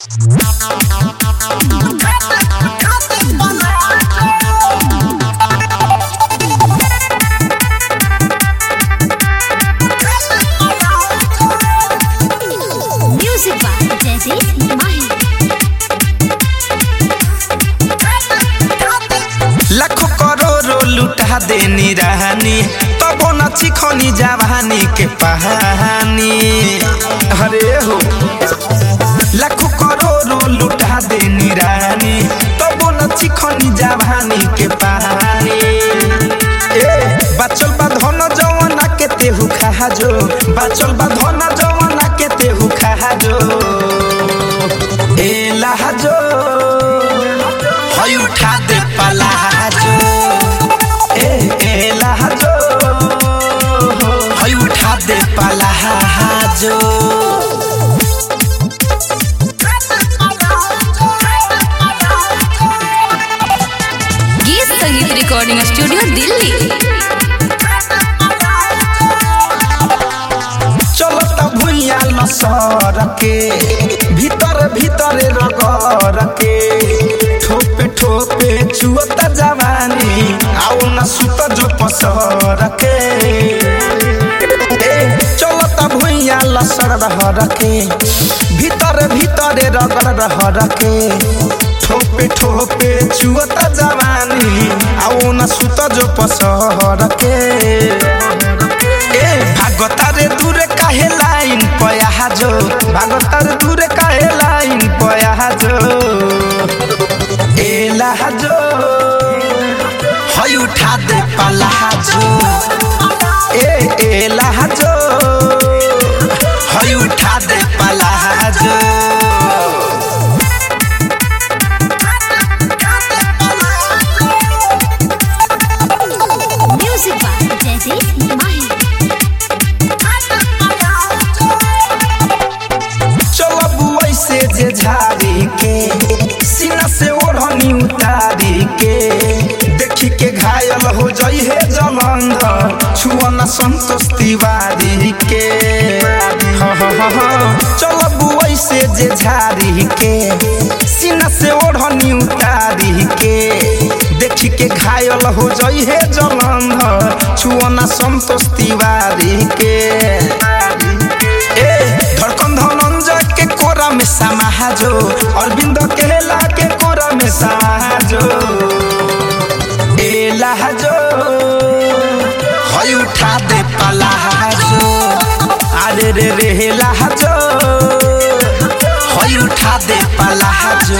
लाखों करोड़ों लुटा देनी रहनी तब न चिखनी जवानी के पहानी। अरे हो लाखों करोड़ों लुटा देनी रहनी तब न चिखनी जवानी के पहानी। बचल बा धन जवाना के तेहू खा जो, बचल बा धन जवाना के तेहू खा जो। ए लहजो हई उठा दे पलाजो, ए लहजो हई उठा दे पलाजो। गीत संगीत रिकॉर्डिंग स्टूडियो दिल्ली। चलता भुइया लसर के भीतर भीतर रगर के ठोपे ठोपे चुअता जवानी आओ न सुत जो पसर के। चलता भुइया लसर रहर के भीतर भीतर रगर रहर के ठोपे ठोपे चुअता जवानी आओ न सुत जो पसर के। भागता रे दूरे काहे लाइन पया जो, भागता रे दूरे काहे लाइन पया जो। ए लहजो हई उठा दे पलाजो, ए लहजो हई उठा दे पलाजो। झाड़ी के सीना से ओढ़नी उतारी के देखी के घायल हो जाई है जलंधर छुअना संतोष तिवारी के। चल बुआई से जे झाड़ी के सीना से ओढ़नी उतारी के देखी के घायल हो जाई है जलंधर छुअना संतोष तिवारी के। धड़कन धनंजय के कोरा में समाजो अरविंद केला के कोरा में समाजो। ए लहजो हई उठा दे पलाजो, अरे रे रे लहजो हई उठा दे पलाजो।